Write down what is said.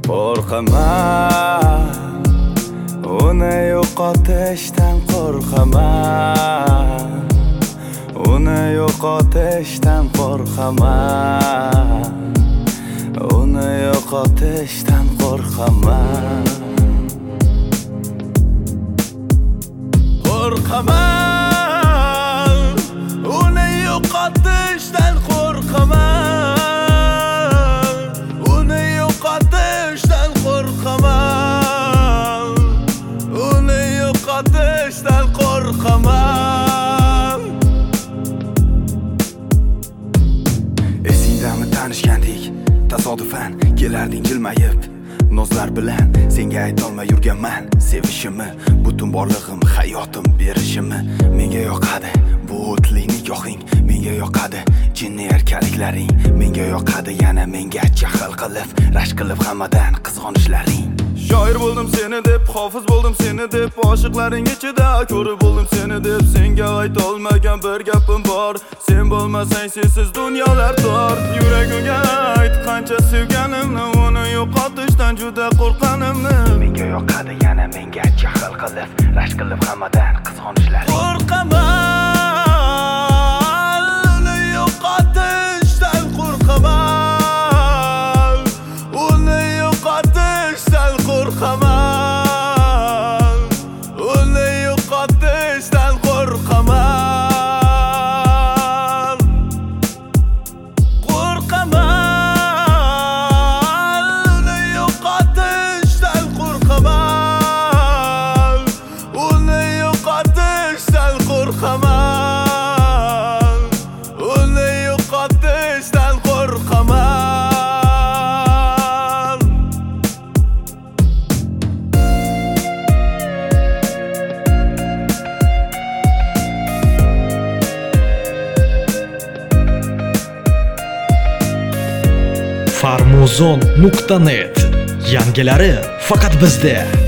Qo'rqaman, uni yo'qotishdan qo'rqaman, uni yo'qotishdan qo'rqaman, uni yo'qotishdan qo'rqaman. Qo'rqaman, uni yo'qotishdan qo'rqaman, uni yo'qotishdan qo'rqaman, uni yo'qotishdan qo'rqaman. Esingdami tanishgandik, tasodifan kelarding jilmayib, nozlar bilan senga aytolmay yurganman sevishimni, butun borlig'im, hayotim berishimni. Menga yoqadi bu o'tli nigohing, menga yoqadi jinni erkaliklaring, menga yoqadi yana menga jahl qilib, rashk qilib hammadan qizg'onishlaring. Shoir bo'ldim seni deb, hofiz bo'ldim seni deb, oshiqlaring ichida ko'rib bo'ldim seni deb. Senga aytolmagan bir gapim bor, sen bo'lmasang sensiz dunyolar tor. Yuragimga ayt qancha sevganimni, uni yo'qotishdan juda qo'rqqanimni. Menga yoqadi yana menga jahl qilib, rashk qilib hammadan qizg'onishlaring. Qo'rqaman, uni yo'qotishdan qo'rqaman, uni yo'qotishdan qo'rqaman, uni yo'qotishdan qo'rqaman. Qo'rqaman, uni yo'qotishdan qo'rqaman, uni yo'qotishdan qo'rqaman, uni yo'qotishdan qo'rqaman. Farmuzon.net yangilari faqat bizda.